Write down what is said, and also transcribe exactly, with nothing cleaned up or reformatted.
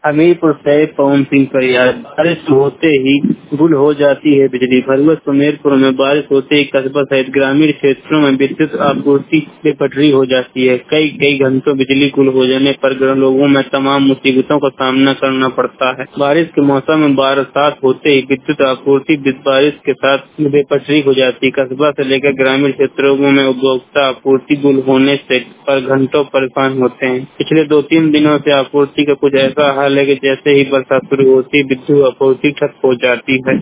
हमीरपुर से पवन सिंह परियार। बारिश होते ही गुल हो जाती है बिजली। भरवत सुमेरपुर में बारिश होते ही कस्बा सहित ग्रामीण क्षेत्रों में विद्युत आपूर्ति बेपटरी हो जाती है। कई कई घंटों बिजली गुल हो जाने पर लोगों में तमाम मुसीबतों का सामना करना पड़ता है। बारिश के मौसम में बरसात होते ही विद्युत आपूर्ति बारिश के साथ बेपटरी हो जाती है। कस्बा से लेकर ग्रामीण क्षेत्रों में उपभोक्ता आपूर्ति गुल होने से पर घंटों परेशान होते हैं। पिछले दो तीन दिनों से आपूर्ति का कुछ ऐसा हाल है कि जैसे ही बरसात शुरू होती है विद्युत आपूर्ति ठप हो जाती है।